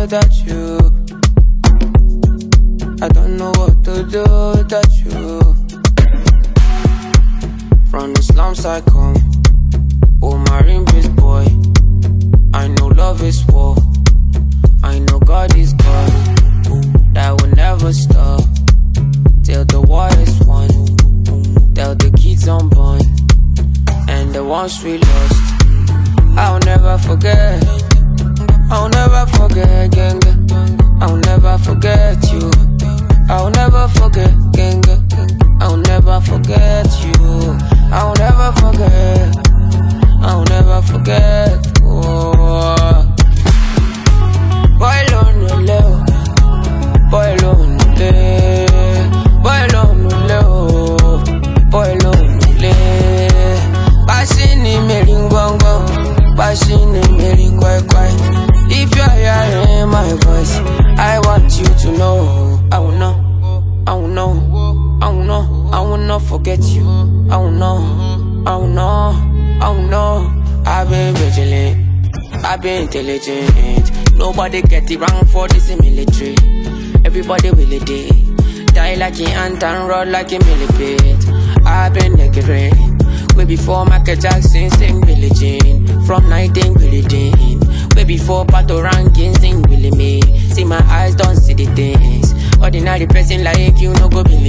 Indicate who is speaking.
Speaker 1: without you. I don't know what to do without you. From the slums I come, oh marine beast boy. I know love is war, I know God is God. That will never stop till the war is won, till the kids unborn and the ones we lost. I'll never forget, I'll never forget, gang. I'll never forget you. I'll never forget, gang. I'll never forget you. I'll never forget, I'll never forget. Oh. Boy, lonely, boy, lonely, boy, lonely, boy, lonely. Passing in me ringongo, passing in me ringwai. If you're hearing my voice, I want you to know. I will know, I will know, I will know, I will not forget you. I will know, I will know, I will know. I've been vigilant, I've been intelligent. Nobody get it wrong for this military. Everybody will it die like an ant and run like a millipede. I've been naked, way before Michael Jackson sing Billie Jean. From 19 Billie Jean, way before battle rankings sing Billie Me. See my eyes don't see the things. Ordinary person like you no go believe.